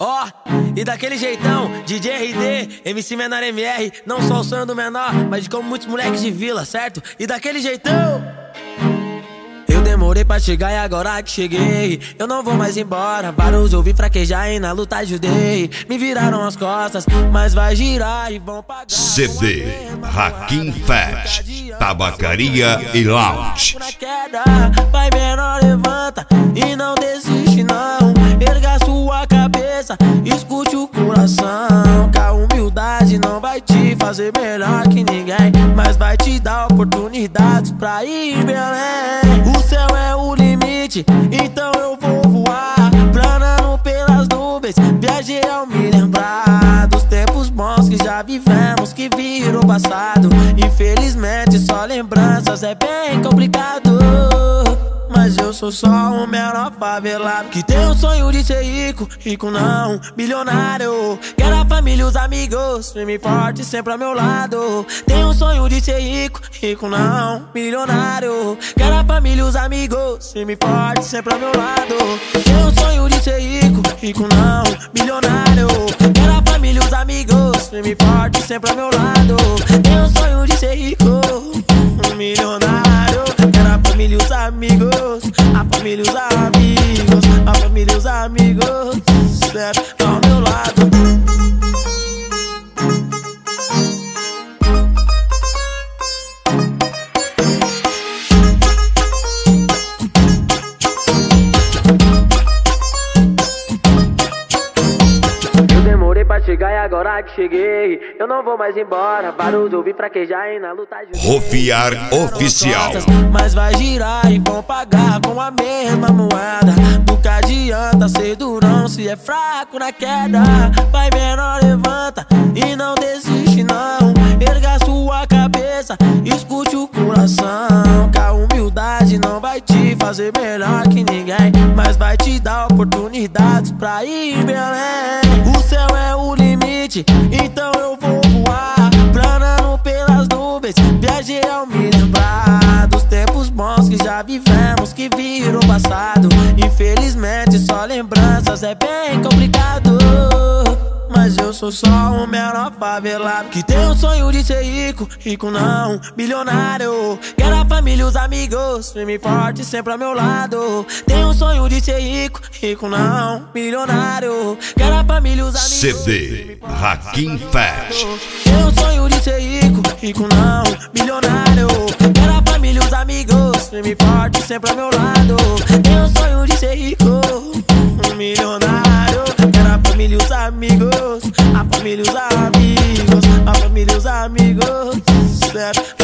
Ó, e daquele jeitão, DJ RD, MC Menor MR. Não só o sonho do menor, mas de como muitos moleques de vila, certo? E daquele jeitão. Eu demorei pra chegar e agora que cheguei, eu não vou mais embora. Vários ouvi fraquejar e na luta ajudei. Me viraram as costas, mas vai girar e vão pagar. CD Hakim Fat, Tabacaria e Lounge. Vai menor, levanta e não desiste não. Erga sua cabeça, escute o coração. Que a humildade não vai te fazer melhor que ninguém, mas vai te dar oportunidades pra ir bem além. O céu é o limite, então eu vou voar, planando pelas nuvens. Viajei ao me lembrar dos tempos bons que já vivemos, que virou passado. Infelizmente só lembranças, é bem complicado. Mas eu sou só um menor favelado que tem o sonho de ser rico, rico não, milionário. Quero a família e os amigos, firme e forte sempre ao meu lado. Tenho um sonho de ser rico, rico não, milionário. Quero a família e os amigos, firme e forte sempre ao meu lado. Tenho um sonho de ser rico, rico não, milionário. Quero a família e os amigos, firme e forte sempre ao meu lado. Tenho um sonho de ser rico, milionário. Quero a família e os amigos, a família e os amigos, a família e os amigos, sempre ao meu lado. Eu demorei pra chegar e agora que cheguei, eu não vou mais embora. Vários ouvi fraquejar e na luta ajudei. Rufiar Oficial. Mas vai girar e vão pagar com a mesma moeda. Nunca adianta ser durão se é fraco na queda. Vai menor, levanta e não desiste não. Erga sua cabeça, escute o coração. Que a humildade não vai te fazer melhor que ninguém, mas vai te dar oportunidades pra ir bem além. O céu é o limite, então eu vou voar, planando pelas nuvens. Viajei ao me lembrar dos tempos bons que já vivemos, que virou passado. Infelizmente só lembranças, é bem complicado. Mas eu sou só um menor favelado que tem o sonho de ser rico, rico não, milionário. Quero a família e os amigos, firme e forte sempre ao meu lado. Tenho um sonho de ser rico, rico não, milionário. Quero a família e os amigos. CD Hakim Fat. Tenho um sonho de ser rico, rico não, milionário. Quero a família e os amigos, firme e forte sempre ao meu lado. Tenho um sonho de ser rico, milionário. Quero a família e os amigos, a família e os amigos, a família e os amigos, sempre